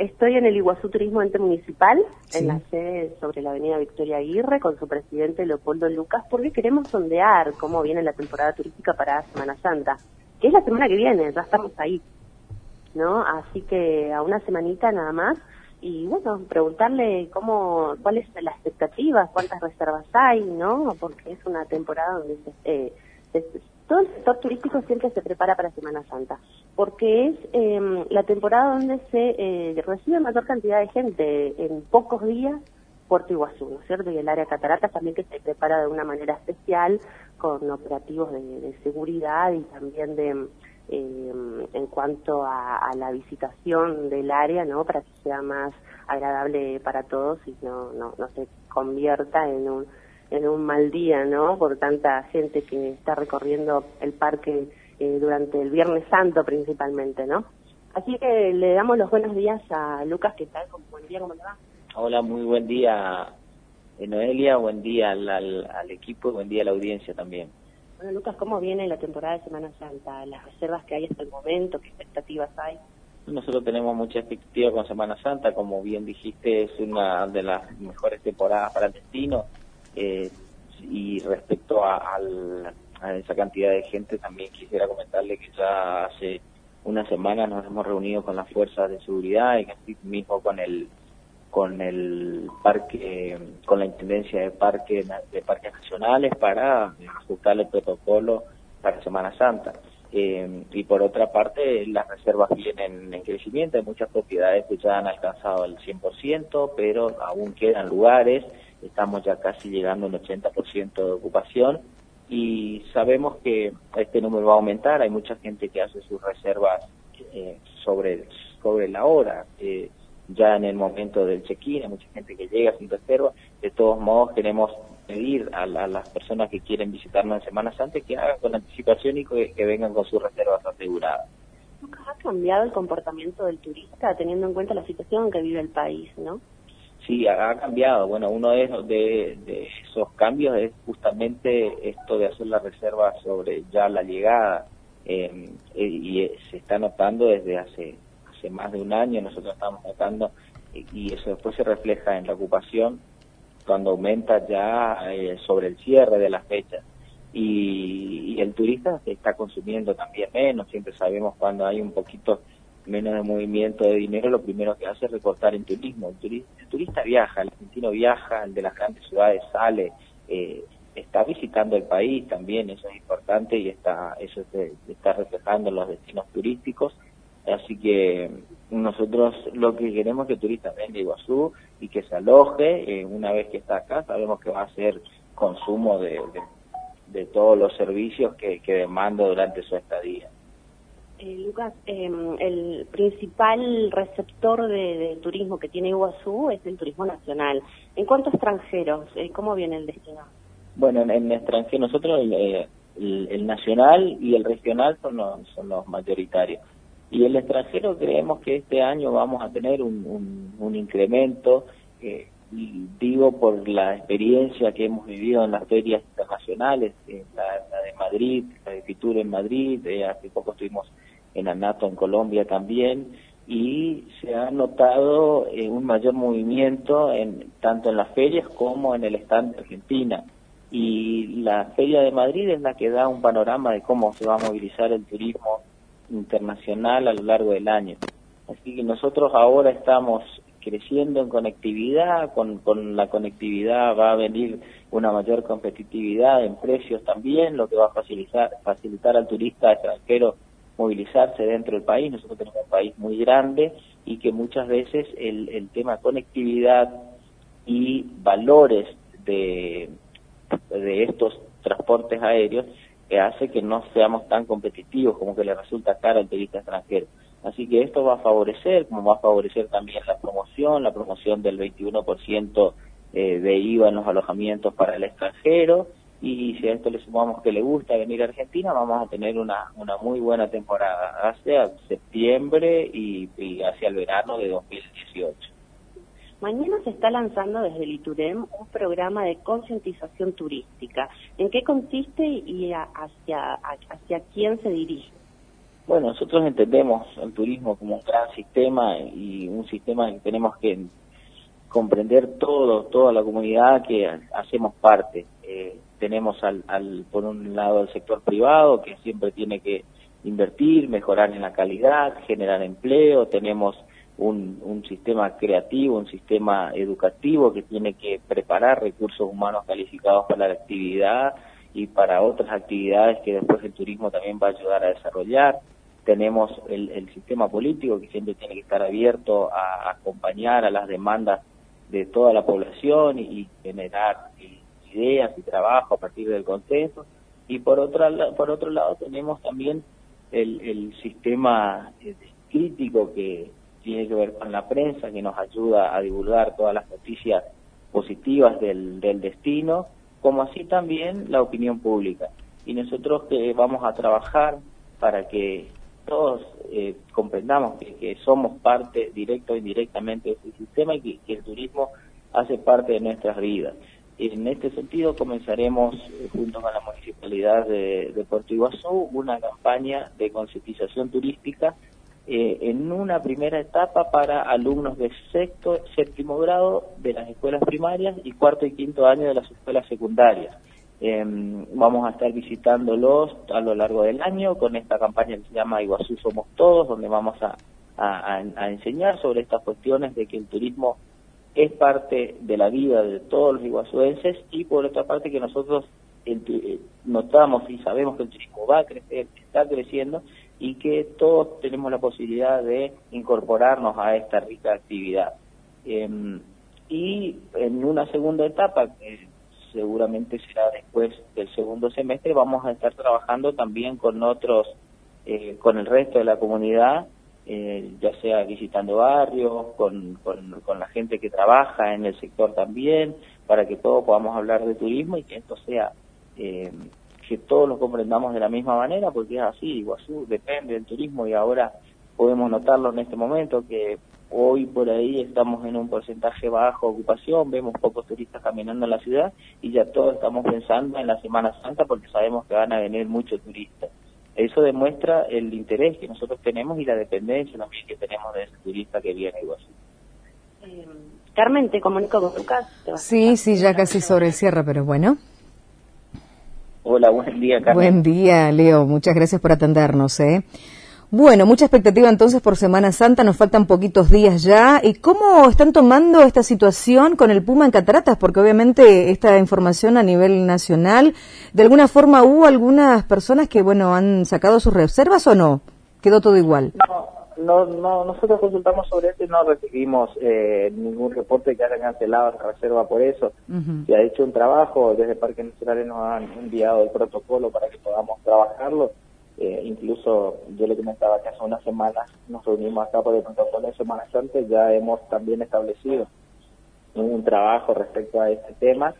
estoy en el Iguazú Turismo Ente Municipal, Sí. en la sede sobre la avenida Victoria Aguirre, con su presidente Leopoldo Lucas, porque queremos sondear cómo viene la temporada turística para Semana Santa, que es la semana que viene, ya estamos ahí, ¿no? Así que a una semanita nada más, y bueno, preguntarle cuáles son las expectativas, cuántas reservas hay, ¿no? Porque es una temporada donde todo el sector turístico siempre se prepara para Semana Santa, porque es la temporada donde se recibe mayor cantidad de gente en pocos días. Puerto Iguazú, ¿no es cierto? Y el área Cataratas también, que se prepara de una manera especial con operativos de seguridad y también en cuanto a la visitación del área, ¿no? Para que sea más agradable para todos y no se convierta en un mal día, ¿no? Por tanta gente que está recorriendo el parque durante el Viernes Santo principalmente, ¿no? Así que le damos los buenos días a Lucas. ¿Qué tal? Buen día, ¿cómo le va? Hola, muy buen día, Noelia, buen día al equipo y buen día a la audiencia también. Bueno, Lucas, ¿cómo viene la temporada de Semana Santa? ¿Las reservas que hay hasta el momento? ¿Qué expectativas hay? Nosotros tenemos mucha expectativa con Semana Santa, como bien dijiste, es una de las mejores temporadas para el destino, y respecto a esa cantidad de gente, también quisiera comentarle que ya hace una semana nos hemos reunido con las fuerzas de seguridad y así mismo con el parque, con la Intendencia de Parques Nacionales para ajustar el protocolo para Semana Santa. Y por otra parte, las reservas vienen en crecimiento, hay muchas propiedades que ya han alcanzado el 100%, pero aún quedan lugares, estamos ya casi llegando al 80% de ocupación y sabemos que este número va a aumentar. Hay mucha gente que hace sus reservas sobre la hora, ya en el momento del check-in, hay mucha gente que llega sin reserva. De todos modos, queremos pedir a las personas que quieren visitarnos en Semana Santa que hagan con anticipación y que vengan con sus reservas aseguradas. ¿Ha cambiado el comportamiento del turista teniendo en cuenta la situación que vive el país, no? Sí, ha cambiado. Bueno, uno de esos cambios es justamente esto de hacer la reserva sobre ya la llegada, y se está notando desde hace más de un año. Nosotros estamos notando, y eso después se refleja en la ocupación cuando aumenta ya sobre el cierre de las fechas, y el turista se está consumiendo también menos. Siempre sabemos cuando hay un poquito menos de movimiento de dinero, lo primero que hace es recortar en turismo. El turista viaja, el argentino viaja, el de las grandes ciudades sale, está visitando el país también, eso es importante, y eso se está reflejando en los destinos turísticos. Así que nosotros lo que queremos es que el turista venga a Iguazú y que se aloje. Una vez que está acá, sabemos que va a hacer consumo de todos los servicios que demanda durante su estadía. Lucas, el principal receptor de turismo que tiene Iguazú es el turismo nacional. En cuanto a extranjeros, ¿cómo viene el destino? Bueno, en extranjero, nosotros el nacional y el regional son los mayoritarios. Y el extranjero creemos que este año vamos a tener un incremento, y digo por la experiencia que hemos vivido en las ferias internacionales, la de Madrid, la de Fitur en Madrid, hace poco estuvimos en Anato en Colombia también, y se ha notado un mayor movimiento tanto en las ferias como en el stand de Argentina. Y la Feria de Madrid es la que da un panorama de cómo se va a movilizar el turismo internacional a lo largo del año. Así que nosotros ahora estamos creciendo en conectividad, con la conectividad va a venir una mayor competitividad en precios también, lo que va a facilitar al turista extranjero movilizarse dentro del país. Nosotros tenemos un país muy grande y que muchas veces el tema conectividad y valores de estos transportes aéreos hace que no seamos tan competitivos, como que le resulta caro al turista extranjero. Así que esto va a favorecer, como va a favorecer también la promoción del 21% de IVA en los alojamientos para el extranjero, y si a esto le sumamos que le gusta venir a Argentina, vamos a tener una muy buena temporada hacia septiembre y hacia el verano de 2018. Mañana se está lanzando desde el ITUREM un programa de concientización turística. ¿En qué consiste y hacia quién se dirige? Bueno, nosotros entendemos el turismo como un gran sistema y un sistema que tenemos que comprender toda la comunidad que hacemos parte. Tenemos por un lado el sector privado que siempre tiene que invertir, mejorar en la calidad, generar empleo. Tenemos un sistema creativo, un sistema educativo que tiene que preparar recursos humanos calificados para la actividad y para otras actividades que después el turismo también va a ayudar a desarrollar. Tenemos el sistema político que siempre tiene que estar abierto a acompañar a las demandas de toda la población y generar ideas y trabajo a partir del consenso. Y por otro lado tenemos también el sistema crítico que tiene que ver con la prensa, que nos ayuda a divulgar todas las noticias positivas del destino, como así también la opinión pública. Y nosotros vamos a trabajar para que todos comprendamos que somos parte directa o indirectamente de este sistema y que el turismo hace parte de nuestras vidas. En este sentido comenzaremos junto con la Municipalidad de Puerto Iguazú una campaña de concientización turística en una primera etapa para alumnos de sexto, séptimo grado de las escuelas primarias y cuarto y quinto año de las escuelas secundarias. Vamos a estar visitándolos a lo largo del año con esta campaña que se llama Iguazú Somos Todos, donde vamos a enseñar sobre estas cuestiones de que el turismo es parte de la vida de todos los iguazuenses y por otra parte que nosotros notamos y sabemos que el turismo va a crecer, está creciendo y que todos tenemos la posibilidad de incorporarnos a esta rica actividad. Y en una segunda etapa, que seguramente será después del segundo semestre, vamos a estar trabajando también con con el resto de la comunidad, ya sea visitando barrios, con la gente que trabaja en el sector también, para que todos podamos hablar de turismo y que esto sea, que todos lo comprendamos de la misma manera, porque es así, Iguazú depende del turismo y ahora podemos notarlo en este momento, que hoy por ahí estamos en un porcentaje bajo de ocupación, vemos pocos turistas caminando en la ciudad y ya todos estamos pensando en la Semana Santa porque sabemos que van a venir muchos turistas. Eso demuestra el interés que nosotros tenemos y la dependencia también que tenemos de ese turista que viene a Iguazú. Carmen, te comunico con Lucas. Sí, ya casi sobre el cierre, pero bueno. Hola, buen día, Carmen. Buen día, Leo. Muchas gracias por atendernos, Bueno, mucha expectativa entonces por Semana Santa, nos faltan poquitos días ya. ¿Y cómo están tomando esta situación con el Puma en Cataratas? Porque obviamente esta información a nivel nacional, ¿de alguna forma hubo algunas personas que, han sacado sus reservas o no? ¿Quedó todo igual? No, nosotros consultamos sobre esto y no recibimos ningún reporte que haya cancelado la reserva por eso. Se ha hecho un trabajo, desde Parques Nacionales nos han enviado el protocolo para que podamos trabajarlo. Incluso yo le comentaba que hace unas semanas nos reunimos acá por el protocolo de Semana Santa, ya hemos también establecido un trabajo respecto a este tema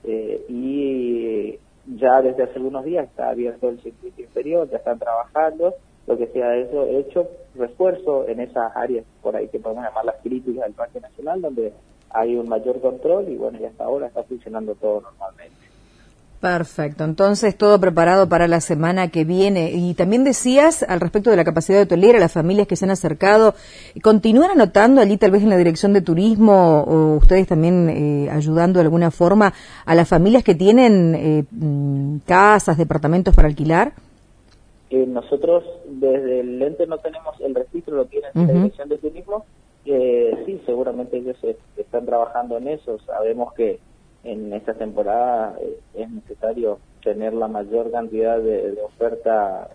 y ya desde hace algunos días está abierto el circuito inferior, ya están trabajando, lo que se ha hecho refuerzo en esas áreas por ahí que podemos llamar las críticas del Parque Nacional, donde hay un mayor control y y hasta ahora está funcionando todo normalmente. Perfecto, entonces todo preparado para la semana que viene. Y también decías al respecto de la capacidad hotelera, las familias que se han acercado, ¿continúan anotando allí tal vez en la dirección de turismo o ustedes también ayudando de alguna forma a las familias que tienen casas, departamentos para alquilar? Nosotros desde el ente no tenemos el registro, lo tienen en la dirección de turismo. Sí, seguramente ellos están trabajando en eso, sabemos que en esta temporada es necesario tener la mayor cantidad de oferta,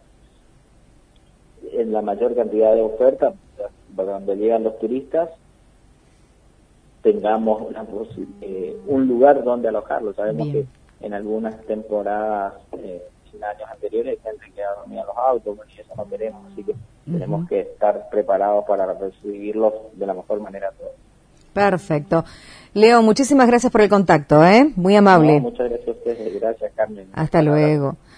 para donde llegan los turistas, tengamos un lugar donde alojarlos. Sabemos que en algunas temporadas, en años anteriores, gente que ha dormido en los autos, y eso no queremos, así que tenemos que estar preparados para recibirlos de la mejor manera todos. Perfecto. Leo, muchísimas gracias por el contacto, muy amable. Muchas gracias a ustedes, gracias, Carmen. Hasta luego.